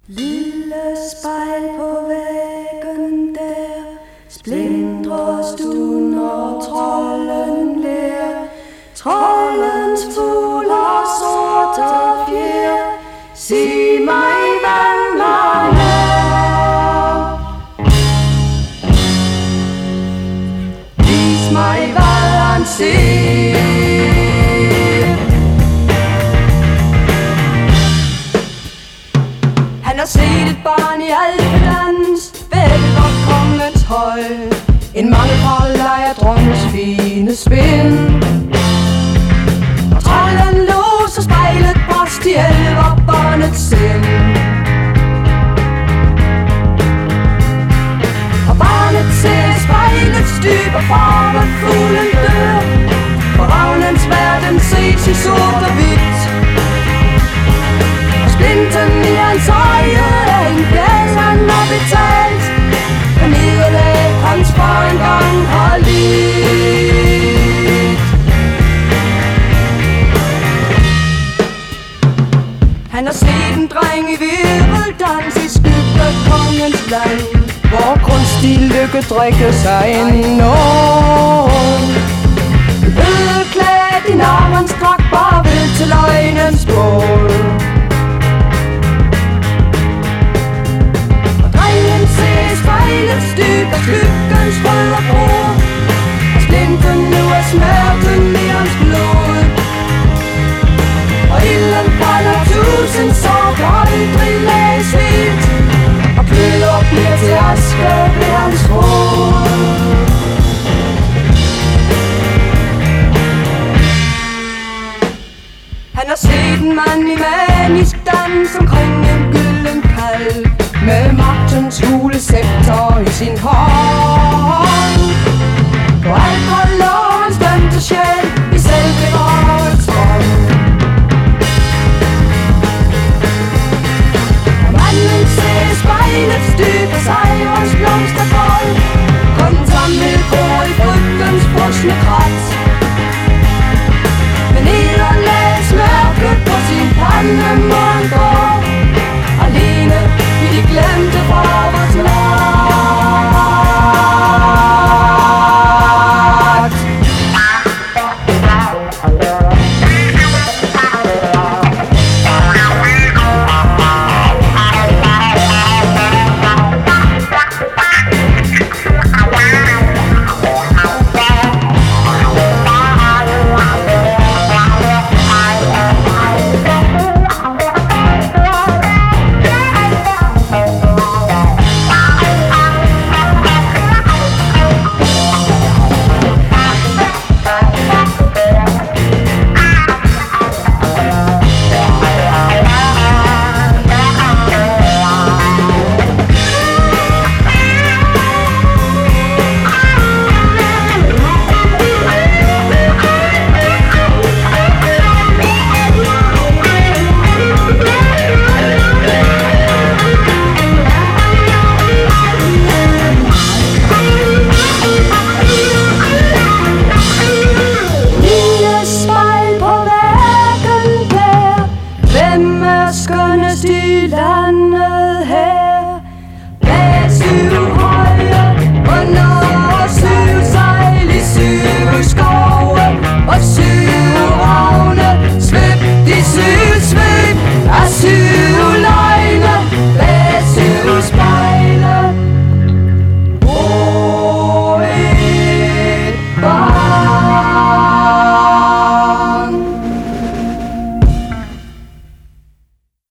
Lille spejl på væggen der, splindrer stunder trolden ler. Troldens fugl har sorte fjer, sig mig hvad man er. Vis mig hvad han ser. Han har set et barn i alpedans, vælver kongens høj. En mangefold leger drømmens fine spind. Og trolden låser spejlet brast i elver barnets sind. Og barnet ser spejlets dybe farve, fuglen dør. For ravnens verden ses i sort og hvidt. Splinten i hans øje er en gæld, han har betalt. Men nederlag hans far engang har lidt. Han har set en dreng i virveldans i skyggekongens land, hvor kunstig lykke drikker sig enormt. Bødeklædt i narvens dragt, bare ved til løgnens bål. Spejlets dyb og skyggens røde bror. Og splinten nu er smerten i hans blod. Og ilden brænder tusind sår, kan aldrig læs helt. Og køler bliver til aske ved hans hoved. Han har set en mand i manisk dans omkring en gylden kalv, med magtens hule scepter i sin hånd. På alderen lå hans dømte sjæl i selvbevarets drøm. Og manden ser spejlets dybe sejrens blomsterbold. Kun samlet går i frygtens frosne krat. Men nederlags mørke på sin pande må